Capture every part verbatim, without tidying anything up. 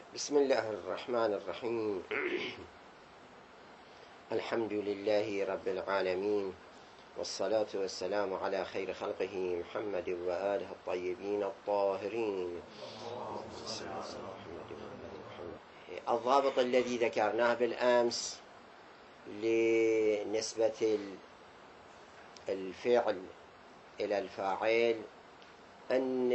بسم الله الرحمن الرحيم. الحمد لله رب العالمين، والصلاة والسلام على خير خلقه محمد وآله الطيبين الطاهرين. الضابط الذي ذكرناه بالأمس لنسبة الفعل إلى الفاعل أن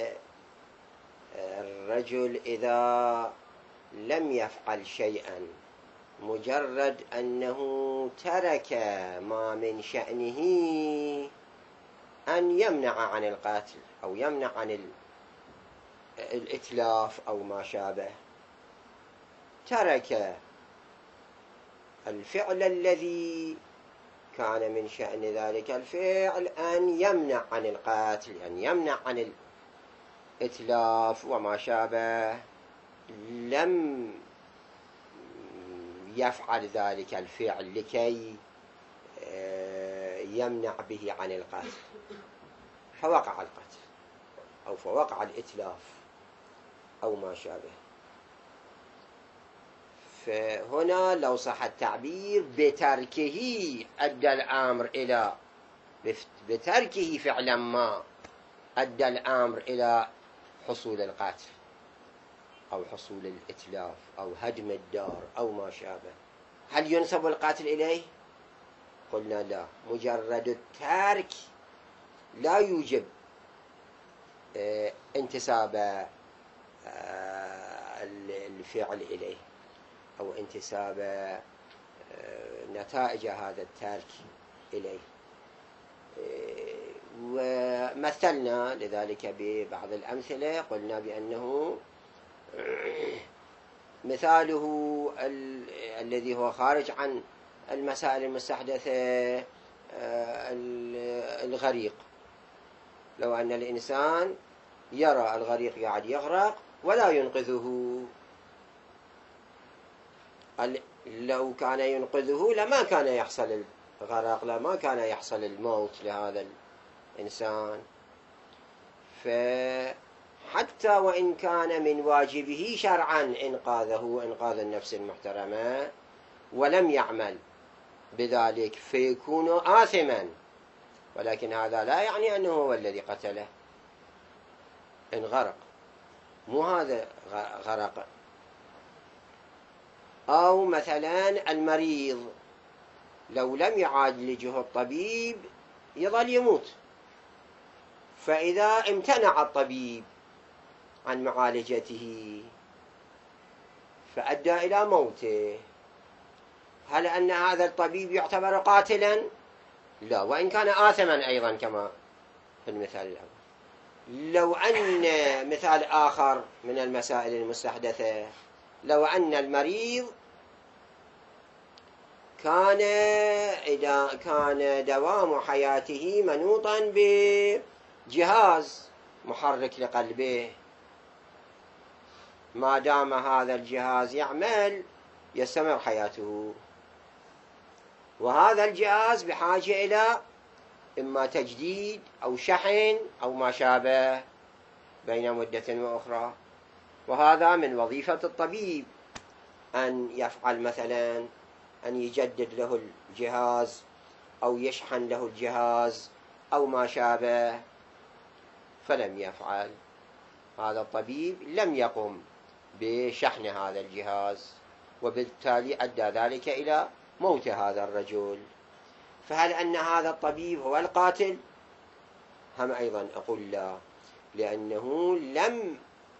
الرجل إذا لم يفعل شيئا مجرد أنه ترك ما من شأنه أن يمنع عن القتل أو يمنع عن الإتلاف أو ما شابه، ترك الفعل الذي كان من شأن ذلك الفعل أن يمنع عن القتل، أن يمنع عن الإتلاف وما شابه، لم يفعل ذلك الفعل لكي يمنع به عن القتل، فوقع القتل أو فوقع الإتلاف أو ما شابه. فهنا لو صح التعبير بتركه أدى الأمر إلى بتركه فعلا ما أدى الأمر إلى حصول القتل أو حصول الإتلاف أو هدم الدار أو ما شابه، هل ينسب القتل إليه؟ قلنا لا، مجرد الترك لا يوجب اه انتساب اه الفعل إليه أو انتساب اه نتائج هذا الترك إليه. اه ومثلنا لذلك ببعض الأمثلة، قلنا بأنه مثاله ال... الذي هو خارج عن المسائل المستحدثة الغريق. لو أن الإنسان يرى الغريق قاعد يغرق ولا ينقذه، لو كان ينقذه لما كان يحصل الغرق، لما كان يحصل الموت لهذا الإنسان. فحتى وإن كان من واجبه شرعا إنقاذه إنقاذ النفس المحترمة ولم يعمل بذلك فيكون آثما، ولكن هذا لا يعني أنه هو الذي قتله إن غرق، مو هذا غرق. أو مثلا المريض لو لم يعالجه الطبيب يظل يموت، فإذا امتنع الطبيب عن معالجته فأدى إلى موته، هل أن هذا الطبيب يعتبر قاتلا؟ لا، وإن كان آثما أيضا كما في المثال الأول. لو أن مثال آخر من المسائل المستحدثة، لو أن المريض كان إذا كان دوام حياته منوطا بجهاز محرك لقلبه، ما دام هذا الجهاز يعمل يستمر حياته، وهذا الجهاز بحاجة إلى إما تجديد أو شحن أو ما شابه بين مدة وأخرى، وهذا من وظيفة الطبيب أن يفعل مثلا أن يجدد له الجهاز أو يشحن له الجهاز أو ما شابه، فلم يفعل هذا الطبيب، لم يقم بشحن هذا الجهاز، وبالتالي أدى ذلك إلى موت هذا الرجل. فهل أن هذا الطبيب هو القاتل؟ هم أيضا أقول لا، لأنه لم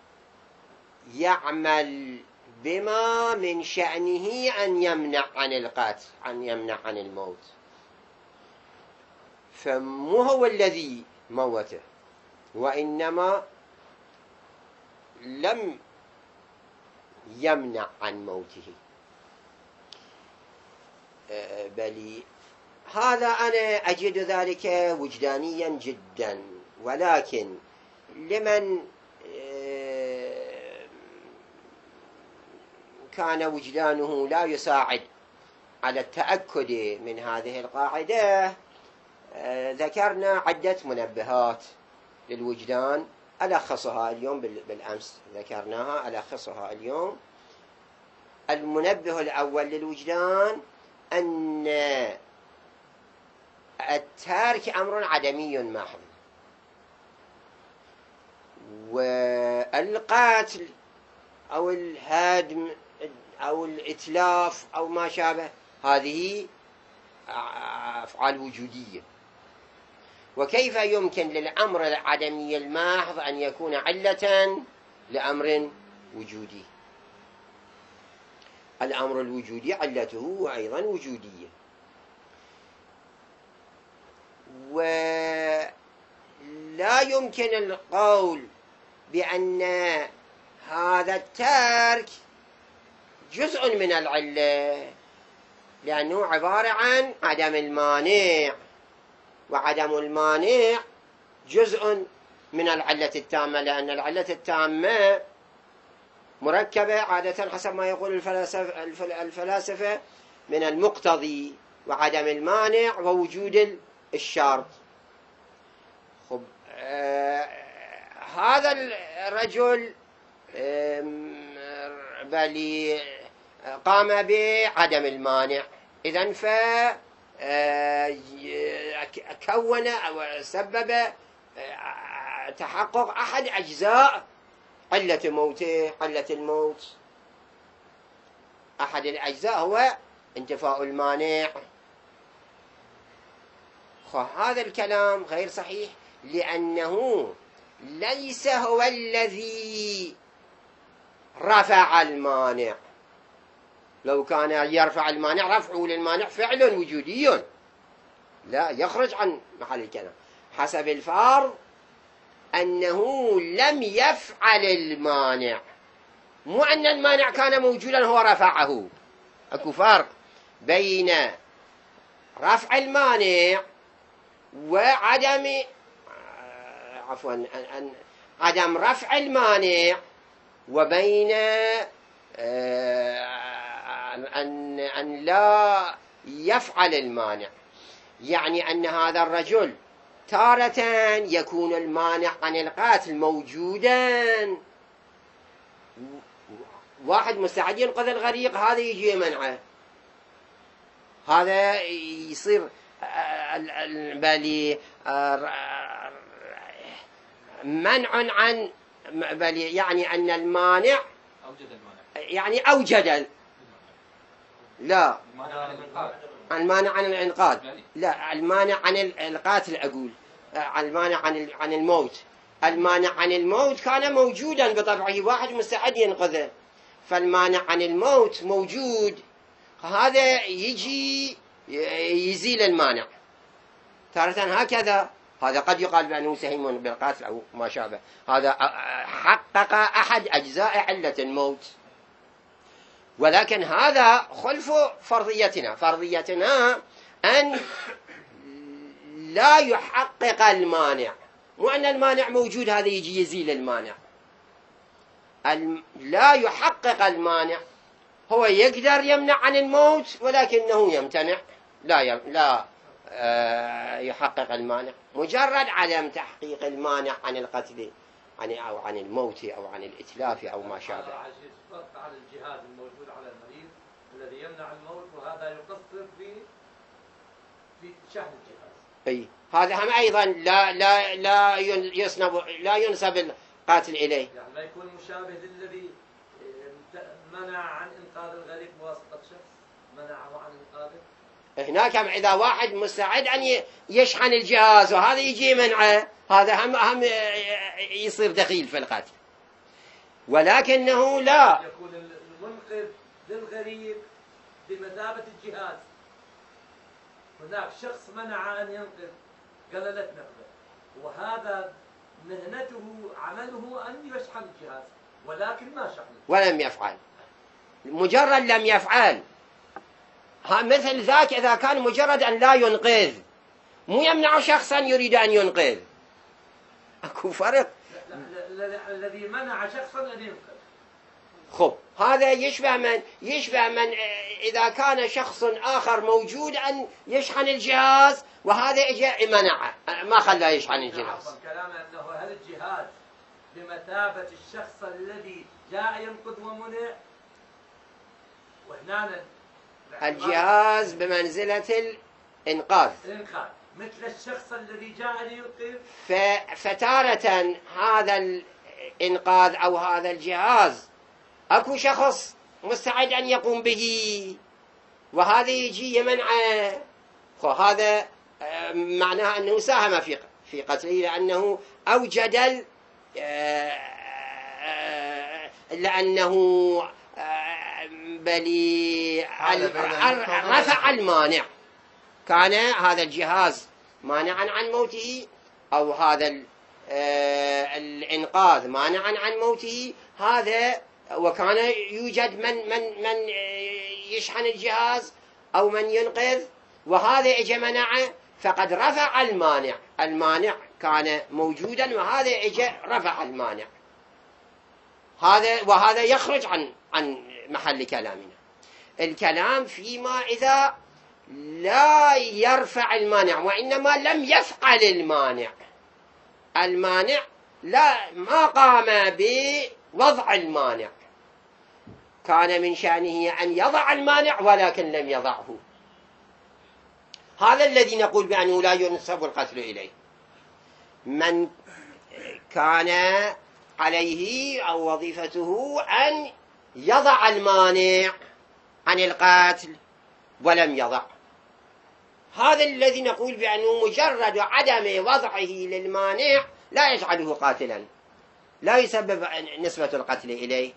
يعمل بما من شأنه أن يمنع عن القتل، أن يمنع عن الموت، فمو هو الذي موته، وإنما لم يمنع عن موته. بل هذا أنا أجد ذلك وجدانيا جدا، ولكن لمن كان وجدانه لا يساعد على التأكد من هذه القاعدة، ذكرنا عدة منبهات للوجدان ألخصها اليوم بالأمس ذكرناها، ألخصها اليوم. المنبه الأول للوجدان أن الترك أمر عدمي محض، والقتل أو الهدم أو الإتلاف أو ما شابه هذه أفعال وجودية. وكيف يمكن للأمر العدمي المحض أن يكون علة لأمر وجودي؟ الأمر الوجودي علته أيضا وجودية. ولا يمكن القول بأن هذا الترك جزء من العلة، لأنه عبارة عن عدم المانع، وعدم المانع جزء من العلة التامة، لأن العلة التامة مركبة عادة حسب ما يقول الفلاسفة, الفلاسفة من المقتضي وعدم المانع ووجود الشرط. خب آه هذا الرجل بل قام بعدم المانع، إذن ف كون أو سبب تحقق أحد أجزاء علة موته، علة الموت. أحد الأجزاء هو انتفاء المانع. هذا الكلام غير صحيح، لأنه ليس هو الذي رفع المانع. لو كان يرفع المانع، رفعه للمانع فعل وجودي لا يخرج عن محل الكلام. حسب الفرض أنه لم يفعل المانع، مو أن المانع كان موجودا هو رفعه. أكو فرق بين رفع المانع وعدم عفوا أن عدم رفع المانع، وبين أن أن لا يفعل المانع. يعني أن هذا الرجل تارة يكون المانع عن القتل موجودا، واحد مستعد ينقذ الغريق هذا يجي منعه، هذا يصير بل منع عن بل يعني أن المانع أوجد المانع، يعني أوجد لا المانع عن الإنقاذ، لا المانع عن القاتل، أقول المانع عن عن الموت. المانع عن الموت كان موجودا بطبعه، واحد مستعد ينقذه، فالمانع عن الموت موجود، هذا يجي يزيل المانع تارة هكذا. هذا قد يقال بأنه سهم بالقاتل أو ما شابه، هذا حقق أحد أجزاء علة الموت. ولكن هذا خلف فرضيتنا. فرضيتنا أن لا يحقق المانع، مو أن المانع موجود هذا يجي يزيل المانع. لا يحقق المانع، هو يقدر يمنع عن الموت ولكنه يمتنع، لا يم... لا آه يحقق المانع. مجرد عدم تحقيق المانع عن القتل عن أو عن الموت أو عن الإتلاف أو ما شابه. على الجهاد الموجود على المريض الذي يمنع الموت، وهذا يقصر في في شحن الجهاز. أي هذا هم أيضا لا لا لا ينسب لا ينسب القاتل إليه، يعني ما يكون مشابه للذي منع عن إنقاذ الغريق بواسطة شخص منعه عن إنقاذه. هناك إذا واحد مستعد أن يشحن الجهاز وهذا يجي منعه، هذا هم هم يصير دخيل في القتل. ولكنه لا يكون المنقذ للغريق بمثابة الجهاز. هناك شخص منع أن ينقذ قللت نقذه، وهذا مهنته عمله أن يشحن الجهاز، ولكن ما شحنه ولم يفعل. مجرد لم يفعل، مثل ذاك إذا كان مجرد أن لا ينقذ، مو يمنع شخصا يريد أن ينقذ. أكو فرق. الذي منع شخصا أن ينقذ. خب هذا يشبه من يشبه من إذا كان شخص آخر موجود أن يشحن الجهاز، وهذا إجا منعه ما خلاه يشحن الجهاز. كلام أنه هل الجهاز بمثابة الشخص الذي جاء ينقذ ومنع، وهنا الجهاز بمنزلة الإنقاذ، الإنقاذ مثل الشخص الذي جاء لينقذ. فتارة هذا الإنقاذ أو هذا الجهاز أكو شخص مستعد أن يقوم به، وهذا يجي يمنعه، هذا معناه أنه ساهم في في قتله، لأنه أوجد لأنه بلي رفع المانع، كان هذا الجهاز مانعا عن موته، أو هذا الإنقاذ مانعا عن موته، هذا وكان يوجد من من من يشحن الجهاز أو من ينقذ، وهذا اجى منعه، فقد رفع المانع، المانع كان موجودا وهذا اجى رفع المانع، هذا وهذا يخرج عن عن محل كلامنا. الكلام فيما إذا لا يرفع المانع وإنما لم يفعل المانع، المانع لا ما قام بوضع المانع، كان من شأنه أن يضع المانع ولكن لم يضعه، هذا الذي نقول بأنه لا ينسب القتل إليه. من كان عليه أو وظيفته أن يضع المانع عن القتل ولم يضع، هذا الذي نقول بأنه مجرد عدم وضعه للمانع لا يجعله قاتلا، لا يسبب نسبة القتل إليه.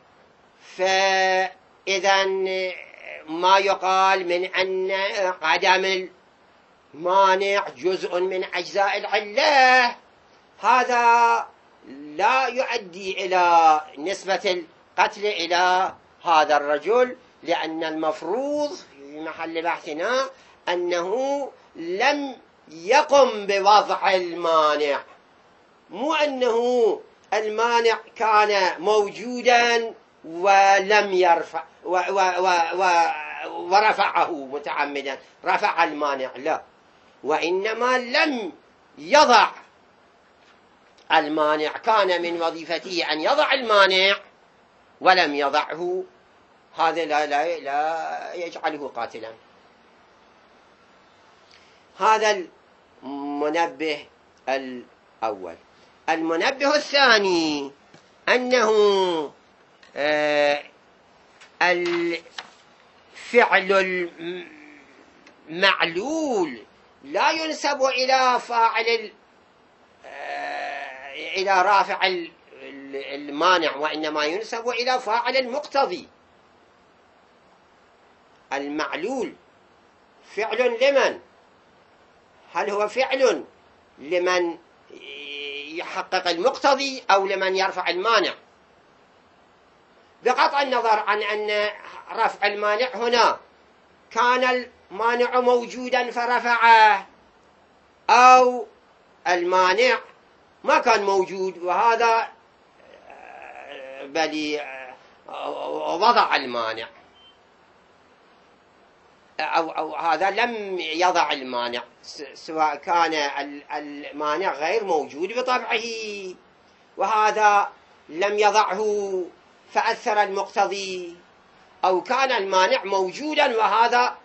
فإذا ما يقال من أن عدم المانع جزء من أجزاء العلة، هذا لا يؤدي إلى نسبة القتل إلى هذا الرجل، لأن المفروض في محل بحثنا أنه لم يقم بوضع المانع، مو أنه المانع كان موجودا ولم يرفع و و و و ورفعه متعمدا، رفع المانع، لا، وإنما لم يضع المانع، كان من وظيفته أن يضع المانع ولم يضعه، هذا لا, لا, لا يجعله قاتلا. هذا المنبه الأول. المنبه الثاني أنه آه الفعل المعلول لا ينسب إلى فاعل آه إلى رافع المانع، وإنما ينسب إلى فاعل المقتضي. المعلول فعل لمن؟ هل هو فعل لمن يحقق المقتضي أو لمن يرفع المانع؟ بقطع النظر عن أن رفع المانع هنا كان المانع موجودا فرفعه، أو المانع ما كان موجود وهذا بل وضع المانع، أو, أو هذا لم يضع المانع، سواء كان المانع غير موجود بطبعه وهذا لم يضعه فأثر المقتضي، أو كان المانع موجودا وهذا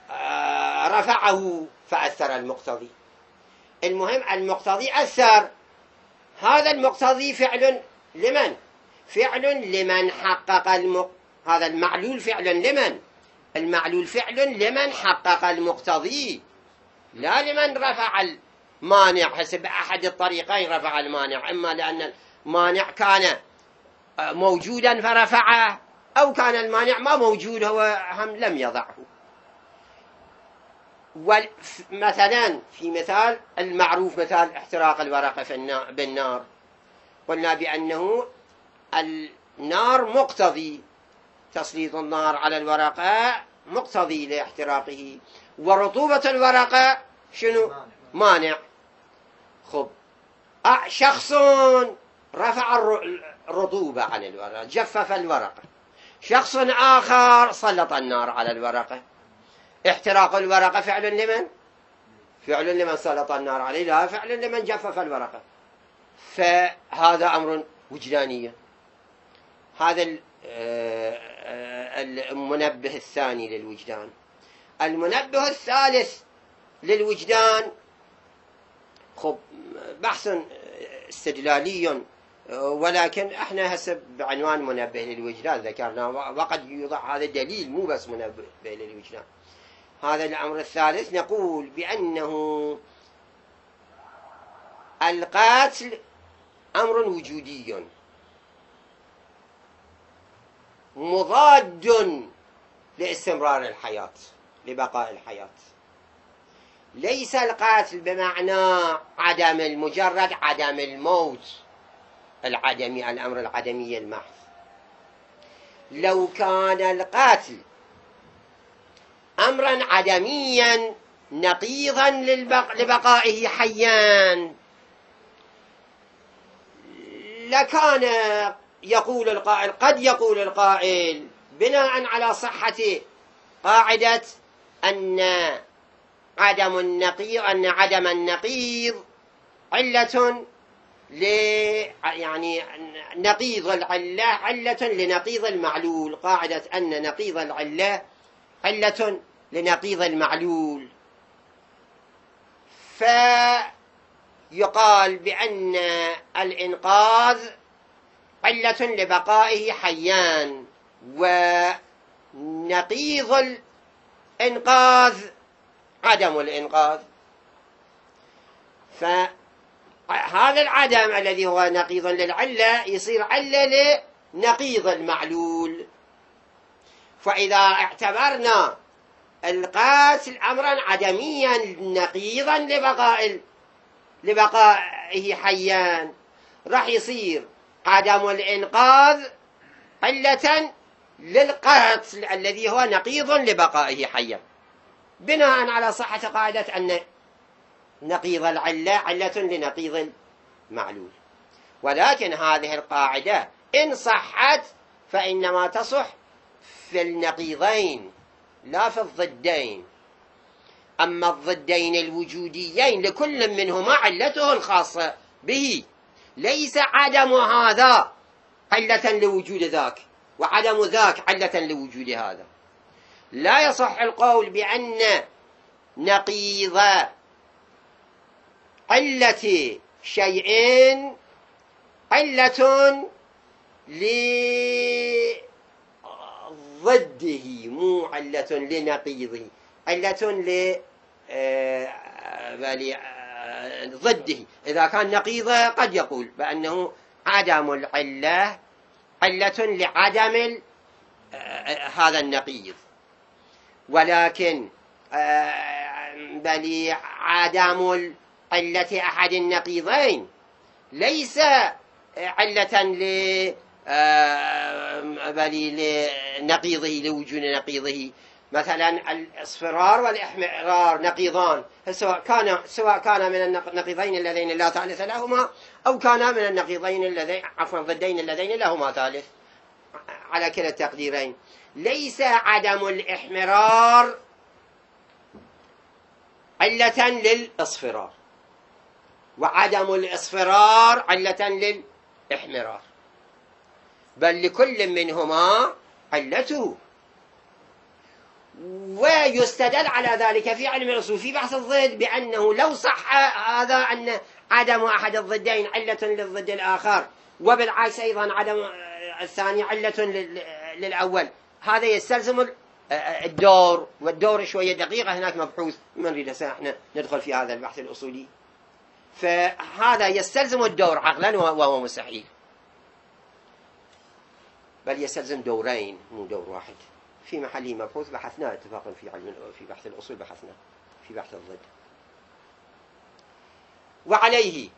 رفعه فأثر المقتضي. المهم المقتضي أثر، هذا المقتضي فعل لمن؟ فعل لمن حقق المق... هذا المعلول فعل لمن؟ المعلول فعل لمن حقق المقتضي، لا لمن رفع المانع حسب أحد الطريقين رفع المانع، إما لأن المانع كان موجودا فرفعه، أو كان المانع ما موجود هو هم لم يضعه. مثلا في مثال المعروف مثال احتراق الورقة بالنار، قلنا بأنه النار مقتضي، تسليط النار على الورقة مقتضي لاحتراقه، ورطوبة الورقة شنو؟ مانع. خب شخص رفع الرطوبة عن الورقة، جفف الورقة، شخص آخر سلط النار على الورقة، احتراق الورقة فعل لمن؟ فعل لمن سلط النار عليه، لا فعل لمن جفف الورقة. فهذا أمر وجدانية. هذا المنبه الثاني للوجدان. المنبه الثالث للوجدان خب بحث استدلالي، ولكن احنا هسه بعنوان منبه للوجدان ذكرنا، وقد يوضع هذا دليل مو بس منبه للوجدان. هذا الأمر الثالث نقول بأنه القتل أمر وجودي مضاد لاستمرار الحياة، لبقاء الحياة. ليس القتل بمعنى عدم المجرد عدم الموت العدمي، الأمر العدمي المحض. لو كان القتل أمرا عدميا نقيضا لبقائه حيا لكان يقول القائل، قد يقول القائل بناء على صحة قاعدة أن عدم النقيض أن عدم النقيض علة ل يعني نقيض العلة علة لنقيض المعلول، قاعدة أن نقيض العلة علة لنقيض المعلول، فيقال بأن الإنقاذ علة لبقائه حيان، ونقيض الإنقاذ عدم الإنقاذ. فهذا العدم الذي هو نقيض للعلة يصير علة لنقيض المعلول. فإذا اعتبرنا القاتل أمرا عدميا نقيضا لبقاء لبقائه حيان، راح يصير عدم الإنقاذ علة للقتل الذي هو نقيض لبقائه حيا، بناء على صحة قاعدة أن نقيض العلة علة لنقيض المعلول. ولكن هذه القاعدة إن صحت فإنما تصح في النقيضين لا في الضدين. أما الضدين الوجوديين لكل منهما علته الخاصة به، ليس عدم هذا علة لوجود ذاك وعدم ذاك علة لوجود هذا. لا يصح القول بأن نقيض علة شيئين علة لضده مو علة لنقيضه، علة لضده. إذا كان نقيضه قد يقول بأنه عدم العلة علة لعدم هذا النقيض، ولكن بل عدم علة أحد النقيضين ليس علة لنقيضه لوجود نقيضه. مثلا الاصفرار والإحمرار نقيضان، سواء كان سواء كان من النقيضين اللذين لا ثالث لهما أو كان من النقيضين اللذين عفوا ضدين اللذين لهما ثالث، على كلا التقديرين. ليس عدم الإحمرار علة للإصفرار، وعدم الإصفرار علة للإحمرار، بل لكل منهما علته. ويستدل على ذلك في علم الأصول في بحث الضد بأنه لو صح هذا أن عدم أحد الضدين علة للضد الآخر، وبالعكس أيضا عدم الثاني علة للأول، هذا يستلزم الدور، والدور شوية دقيقة هناك مبحوث، ما نريد هسه احنا ندخل في هذا البحث الأصولي. فهذا يستلزم الدور عقلا وهو مستحيل، بل يستلزم دورين مو دور واحد. في محله مبحوث بحثناه اتفاقا في علم في بحث الأصول، بحثنا في بحث الضد. وعليه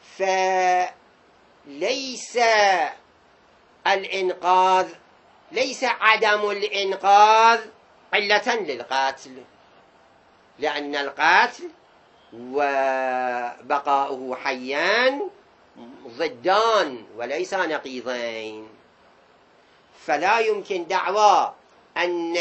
فليس الإنقاذ ليس عدم الإنقاذ علة للقاتل، لأن القاتل وبقاؤه حيان ضدان وليس نقيضين. فلا يمكن دعوى أن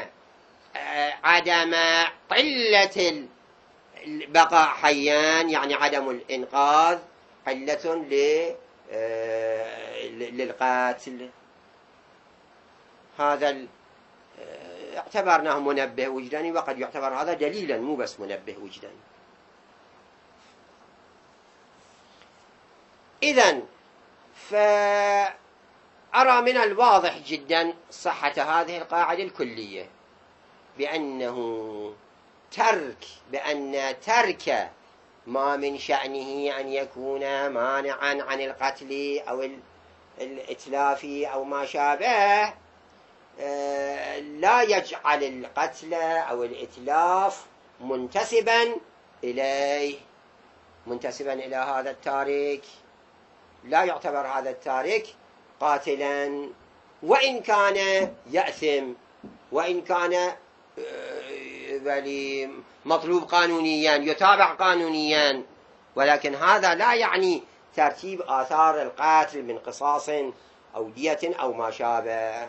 عدم علة البقاء حيان يعني عدم الإنقاذ علة للقاتل، هذا اعتبرناه منبه وجداني، وقد يعتبر هذا دليلا مو بس منبه وجداني. إذن فأرى من الواضح جدا صحة هذه القاعدة الكلية، بأنه ترك بأن ترك ما من شأنه أن يكون مانعا عن القتل أو الإتلاف أو ما شابه لا يجعل القتل أو الإتلاف منتسبا إليه، منتسبا إلى هذا التارك. لا يعتبر هذا التارك قاتلا وإن كان يأثم، وإن كان مطلوب قانونيا يتابع قانونيا، ولكن هذا لا يعني ترتيب آثار القتل من قصاص أو دية أو ما شابه.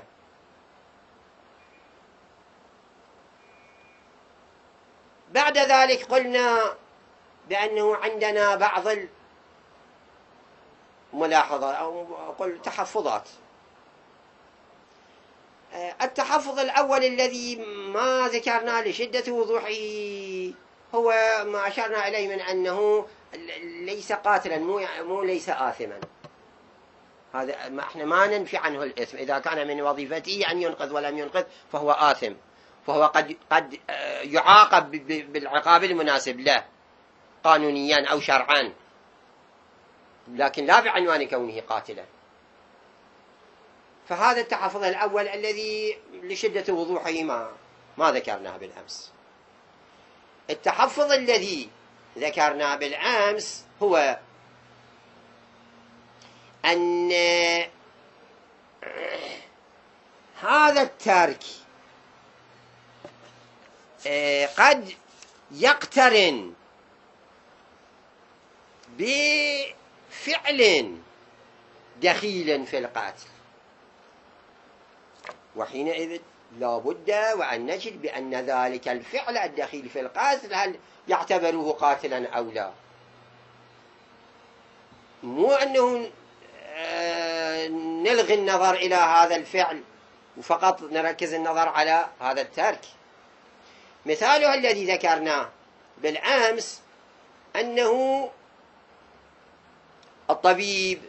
بعد ذلك قلنا بأنه عندنا بعض الملاحظات أو قل تحفظات. التحفظ الأول الذي ما ذكرنا لشدة وضوحه هو ما أشرنا إليه من أنه ليس قاتلا، مو مو ليس آثما. هذا ما احنا ما ننفي عنه الإثم، إذا كان من وظيفته أن ينقذ ولم ينقذ فهو آثم، فهو قد قد يعاقب بالعقاب المناسب له قانونيا أو شرعا، لكن لا بعنوان كونه قاتلا. فهذا التحفظ الأول الذي لشدة وضوحه ما ما ذكرناه بالأمس. التحفظ الذي ذكرناه بالأمس هو أن هذا الترك قد يقترن بفعل دخيل في القتل، وحينئذ لا بد وأن نجد بأن ذلك الفعل الدخيل في القتل هل يعتبره قاتلا أو لا. مو أنه نلغي النظر إلى هذا الفعل وفقط نركز النظر على هذا الترك. مثاله الذي ذكرناه بالأمس أنه الطبيب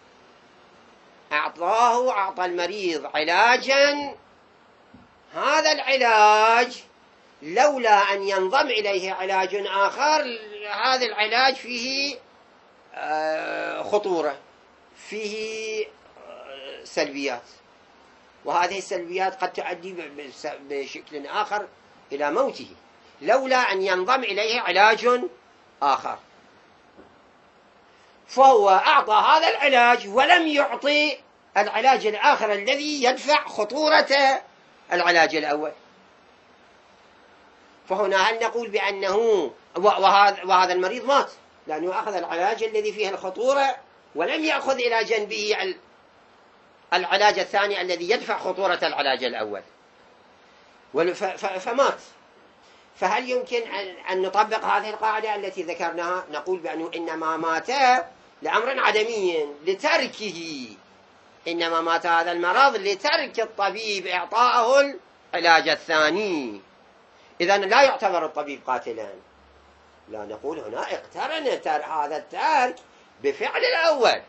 أعطاه أعطى المريض علاجا، هذا العلاج لولا أن ينضم إليه علاج آخر هذا العلاج فيه خطورة، فيه سلبيات، وهذه السلبيات قد تؤدي بشكل آخر إلى موته لولا أن ينضم إليه علاج آخر. فهو أعطى هذا العلاج ولم يعطي العلاج الآخر الذي يدفع خطورة العلاج الأول. فهنا هل نقول بأنه وهذا المريض مات لأنه أخذ العلاج الذي فيه الخطورة ولم يأخذ إلى جنبه العلاج الثاني الذي يدفع خطورة العلاج الأول فمات؟ فهل يمكن أن نطبق هذه القاعدة التي ذكرناها؟ نقول بأنه إنما مات لأمر عدمي لتركه، إنما مات هذا المرض لترك الطبيب إعطاءه العلاج الثاني، إذن لا يعتبر الطبيب قاتلا. لا، نقول هنا اقترن هذا الترك بفعل الأول،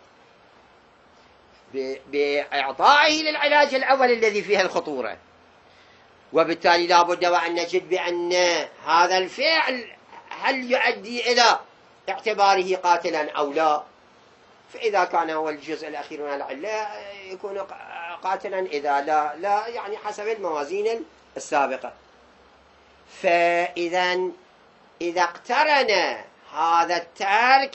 بإعطائه للعلاج الأول الذي فيه الخطورة، وبالتالي لا بد وأن نجد بأن هذا الفعل هل يؤدي إلى اعتباره قاتلا أو لا. فإذا كان هو الجزء الأخير من العلة يكون قاتلا، إذا لا لا يعني حسب الموازين السابقة. فإذا إذا اقترن هذا الترك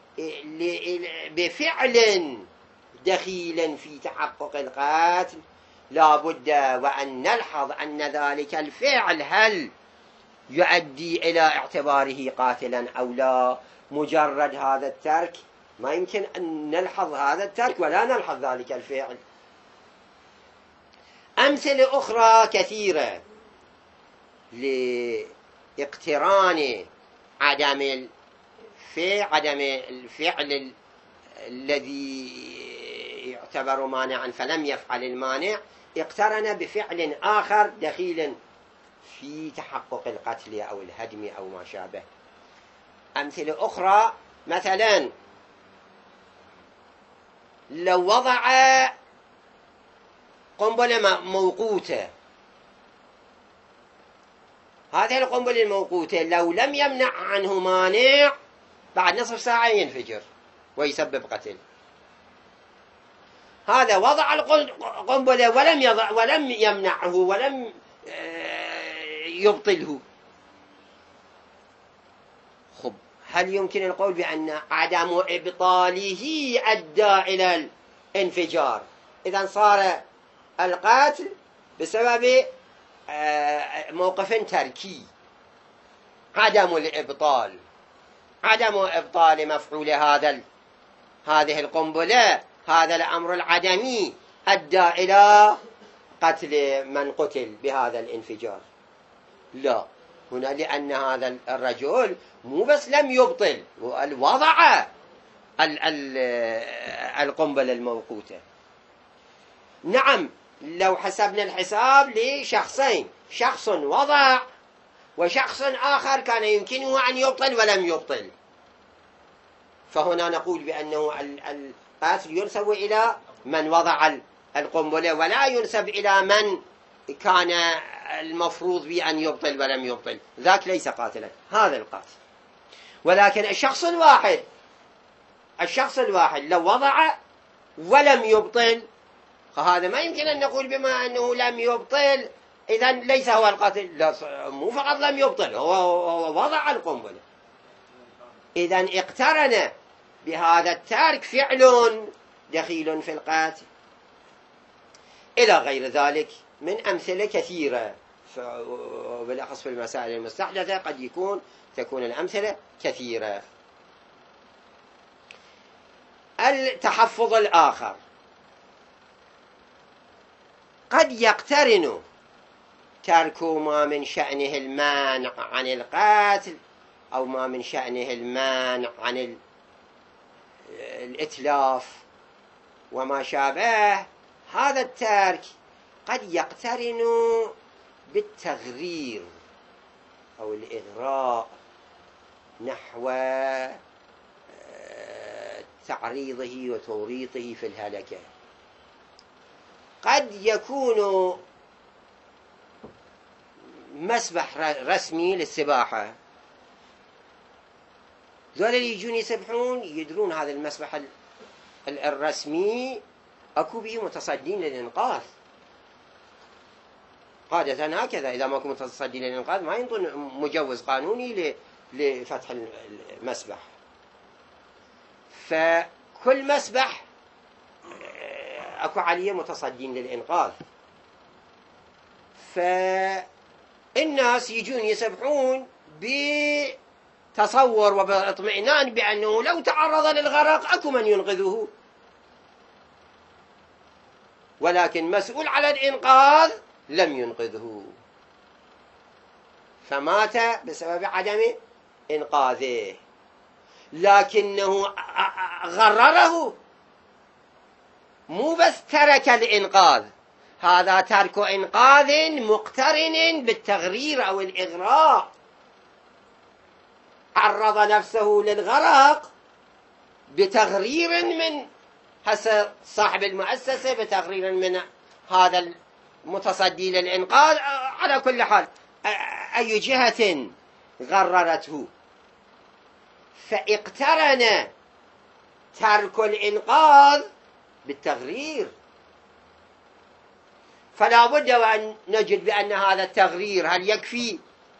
بفعل دخيل في تحقق القتل لا بد وأن نلحظ أن ذلك الفعل هل يؤدي إلى اعتباره قاتلا أو لا. مجرد هذا الترك ما يمكن أن نلحظ هذا الترك ولا نلحظ ذلك الفعل. أمثلة أخرى كثيرة لاقتران عدم الفعل عدم الفعل الذي يعتبر مانعا فلم يفعل المانع، اقترن بفعل آخر دخيل في تحقق القتل أو الهدم أو ما شابه. أمثلة أخرى، مثلا لو وضع قنبلة موقوتة، هذه القنبلة الموقوتة لو لم يمنع عنه مانع بعد نصف ساعة ينفجر ويسبب قتل. هذا وضع القنبلة ولم يضع ولم يمنعه ولم يبطله. خب، هل يمكن القول بأن عدم إبطاله أدى إلى الانفجار؟ إذن صار القتل بسبب موقف تركي. عدم الإبطال، عدم إبطال مفعول هذا هذه القنبلة، هذا الأمر العدمي أدى إلى قتل من قتل بهذا الانفجار. لا، هنا لأن هذا الرجل مو بس لم يبطل، وضع القنبلة الموقوتة. نعم، لو حسبنا الحساب لشخصين، شخص وضع وشخص آخر كان يمكنه أن يبطل ولم يبطل، فهنا نقول بأنه القتل ينسب إلى من وضع القنبلة ولا ينسب إلى من كان المفروض بأن يبطل ولم يبطل، ذاك ليس قاتلا، هذا القاتل. ولكن الشخص الواحد الشخص الواحد لو وضع ولم يبطل، فهذا ما يمكن أن نقول بما أنه لم يبطل إذن ليس هو القاتل. لا، مو فقط لم يبطل، هو, هو وضع القنبلة. إذن اقترن بهذا التارك فعل دخيل في القاتل، إلى غير ذلك من أمثلة كثيرة، بالأخص في المسائل المستحدثة قد يكون تكون الأمثلة كثيرة. التحفظ الآخر قد يقترن ترك ما من شأنه المانع عن القتل أو ما من شأنه المانع عن الإتلاف وما شابه. هذا الترك قد يقترن بالتغرير أو الإغراء نحو تعريضه وتوريطه في الهلكة. قد يكون مسبح رسمي للسباحة، ذول اللي يجون يسبحون يدرون هذا المسبح الرسمي أكو به متصدين للإنقاذ، قادة هكذا، إذا ما كنت متصدين للإنقاذ ما ينطون مجوز قانوني لفتح المسبح. فكل مسبح أكو عليه متصدين للإنقاذ، فالناس يجون يسبحون بتصور وباطمئنان بأنه لو تعرض للغرق أكو من ينقذه، ولكن مسؤول على الإنقاذ لم ينقذه فمات بسبب عدم إنقاذه، لكنه غرره، مو بس ترك الإنقاذ، هذا ترك إنقاذ مقترن بالتغرير أو الإغراء، عرض نفسه للغرق بتغرير من هسه صاحب المؤسسة، بتغرير من هذا المتصدي للإنقاذ. على كل حال أي جهة غررته، فاقترن ترك الإنقاذ بالتغرير، فلا بد وأن نجد بأن هذا التغرير هل يكفي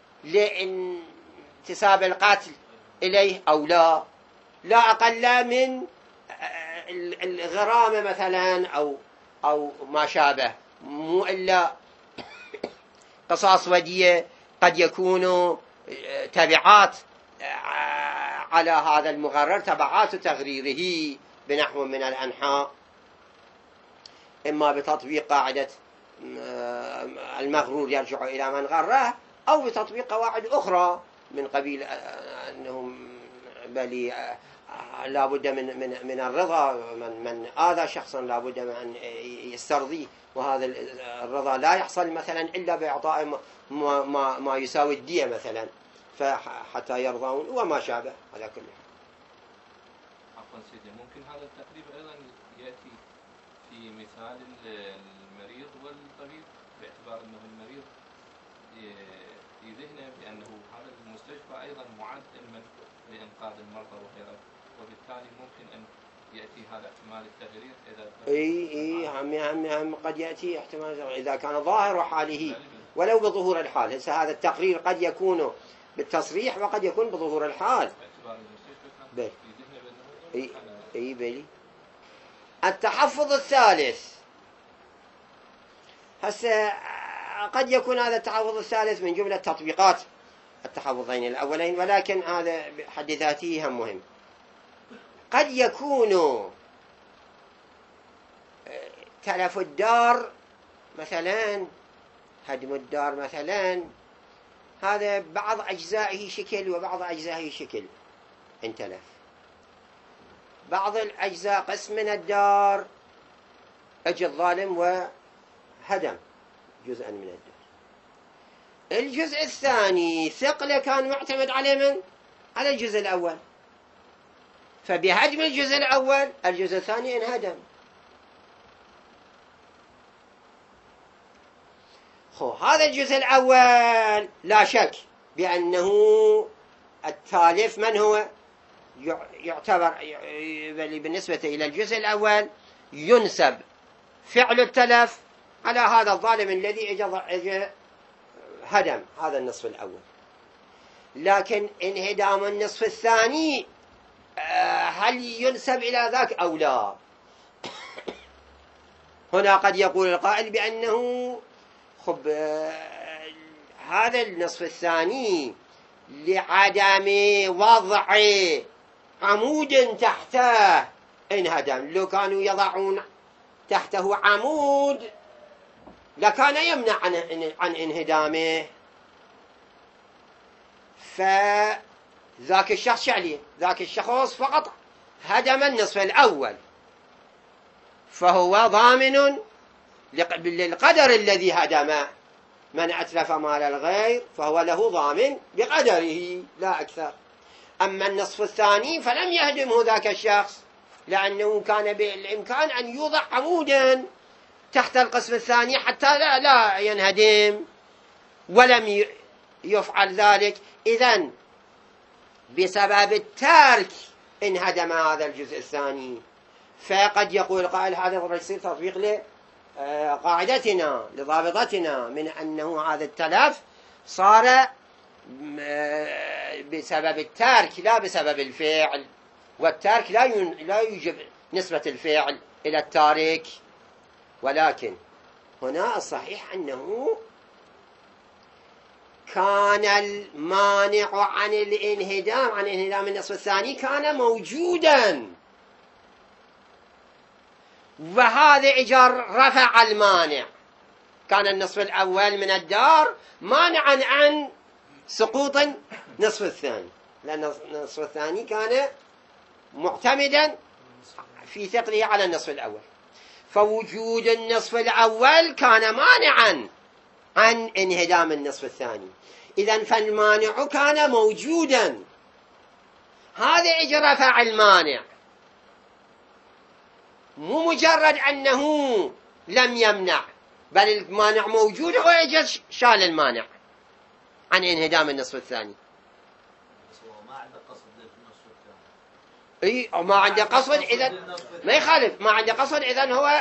لانتساب القتل إليه أو لا، لا أقل من الغرامة مثلا أو أو ما شابه، مو إلا قصاص ودية، قد يكون تبعات على هذا المغرر، تبعات تغريره بنحو من الأنحاء، إما بتطبيق قاعدة المغرور يرجع إلى من غره، أو بتطبيق قواعد أخرى من قبيل أنهم بل لا بد من من من الرضا، من من آذى شخصا لا بد من أن يسترضيه، وهذا الرضا لا يحصل مثلا إلا بإعطاء ما ما, ما يساوي الدية مثلا، فحتى يرضون وما شابه. على كل حال. عفوا سيدي، ممكن هذا التقريب أيضا يأتي في مثال المريض والطبيب، باعتبار أنه المريض في ذهنه بأنه هذا المستشفى أيضا معد علما لإنقاذ المرضى وغيره، وبالتالي ممكن أن يأتي هذا احتمال التغرير إذا اي اي هم هم هم قد يأتي احتمال إذا كان ظاهر حاله ولو بظهور الحال. هسه هذا التقرير قد يكون بالتصريح وقد يكون بظهور الحال. بل. اي اي بلي. التحفظ الثالث، هسه قد يكون هذا التحفظ الثالث من جملة تطبيقات التحفظين الأولين، ولكن هذا بحد ذاته هم مهم. قد يكون تلف الدار مثلا، هدم الدار مثلا، هذا بعض أجزائه شكل وبعض أجزائه شكل انتلف. بعض الأجزاء قسم من الدار أجى الظالم وهدم جزءا من الدار. الجزء الثاني ثقله كان معتمد عليه من؟ على الجزء الأول، فبهدم الجزء الأول الجزء الثاني انهدم. خو هذا الجزء الأول لا شك بأنه التالف من هو؟ يعتبر بالنسبة إلى الجزء الأول ينسب فعل التلف على هذا الظالم الذي اجى هدم هذا النصف الأول. لكن انهدام النصف الثاني هل ينسب إلى ذاك أو لا؟ هنا قد يقول القائل بأنه خب هذا النصف الثاني لعدم وضع عمود تحته انهدم. لو كانوا يضعون تحته عمود لكان يمنع عن عن انهدامه. فذاك الشخص شعلي ذاك الشخص فقط هدم النصف الأول، فهو ضامن للقدر الذي هدم. من أتلف مال الغير فهو له ضامن بقدره لا أكثر. أما النصف الثاني فلم يهدمه ذاك الشخص، لأنه كان بالإمكان أن يوضع عمودا تحت القسم الثاني حتى لا, لا ينهدم، ولم يفعل ذلك. إذن بسبب الترك انهدم هذا الجزء الثاني. فقد يقول قائل هذا يصير تطبيق لقاعدتنا لضابطتنا من أنه هذا التلف صار بسبب الترك لا بسبب الفعل، والترك لا لا يوجب نسبة الفعل إلى التارك. ولكن هنا الصحيح أنه كان المانع عن الانهدام عن انهدام النصف الثاني كان موجودا، وهذا إجر رفع المانع. كان النصف الأول من الدار مانعا عن سقوط النصف الثاني، لأن النصف الثاني كان معتمدا في ثقله على النصف الأول، فوجود النصف الأول كان مانعا عن انهدام النصف الثاني. إذن فالمانع كان موجودا، هذا إجر رفع المانع، مو مجرد أنه لم يمنع، بل المانع موجود وإجر شال المانع عن انهدام النصف الثاني. ما عنده قصد للنصف الثاني. اي ما عنده قصد اذا ما يخالف، ما عنده قصد اذا هو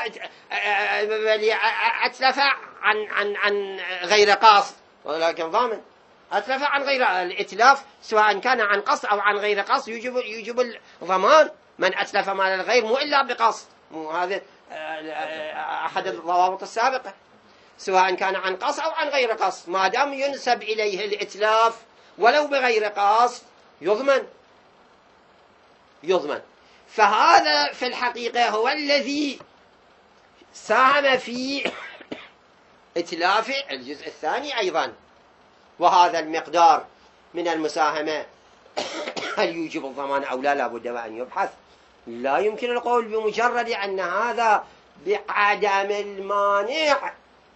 اتلف عن عن عن غير قصد، ولكن ضامن اتلف عن غير الاتلاف سواء كان عن قصد او عن غير قصد يجب يجب الضمان. من اتلف مال الغير مو الا بقصد، مو هذا احد الضوابط السابقه، سواء كان عن قصد أو عن غير قصد، ما دام ينسب إليه الإتلاف ولو بغير قصد يضمن يضمن. فهذا في الحقيقة هو الذي ساهم في إتلاف الجزء الثاني أيضا، وهذا المقدار من المساهمة هل يوجب الضمان أو لا، لا بد وأن يبحث. لا يمكن القول بمجرد أن هذا بعدم المانع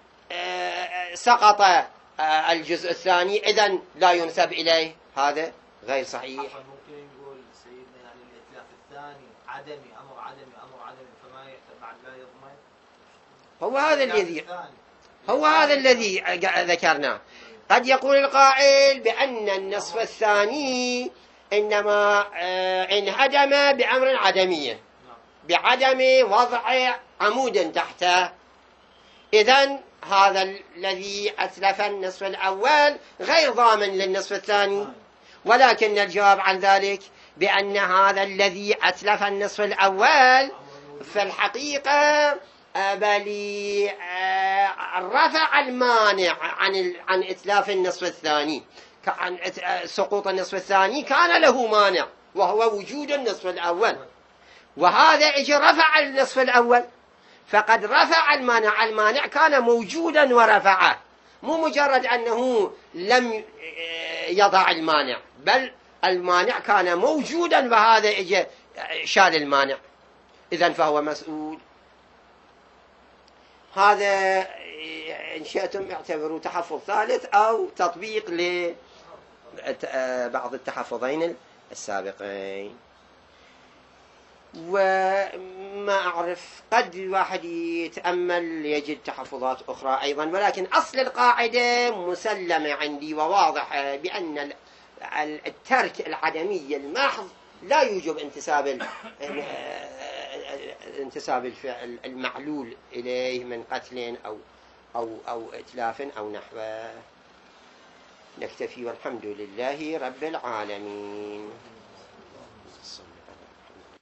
سقط الجزء الثاني إذن لا ينسب إليه، هذا غير صحيح. ممكن نقول سيدنا يعني الإتلاف الثاني عدمي، أمر عدمي أمر عدمي، فما بعد لا يضمن. هو هذا الذي هو هذا الذي ذكرناه. قد يقول القائل بأن النصف الثاني إنما انهدم بأمر عدمي، بعدم وضع عمود تحته، إذن هذا الذي أتلف النصف الأول غير ضامن للنصف الثاني. ولكن الجواب عن ذلك بأن هذا الذي أتلف النصف الأول في الحقيقة بل رفع المانع عن عن إتلاف النصف الثاني، عن سقوط النصف الثاني كان له مانع وهو وجود النصف الأول، وهذا اجى رفع النصف الأول، فقد رفع المانع، المانع كان موجودا ورفعه، مو مجرد أنه لم يضع المانع، بل المانع كان موجودا وهذا اجى شال المانع، إذن فهو مسؤول. هذا إن شئتم اعتبروا تحفظ ثالث أو تطبيق لبعض التحفظين السابقين. وما أعرف، قد الواحد يتأمل يجد تحفظات أخرى أيضا، ولكن أصل القاعدة مسلمة عندي وواضحة بأن الترك العدمي المحض لا يوجب انتساب انتساب الفعل المعلول إليه من قتل أو أو أو إتلاف أو نحوه. نكتفي والحمد لله رب العالمين.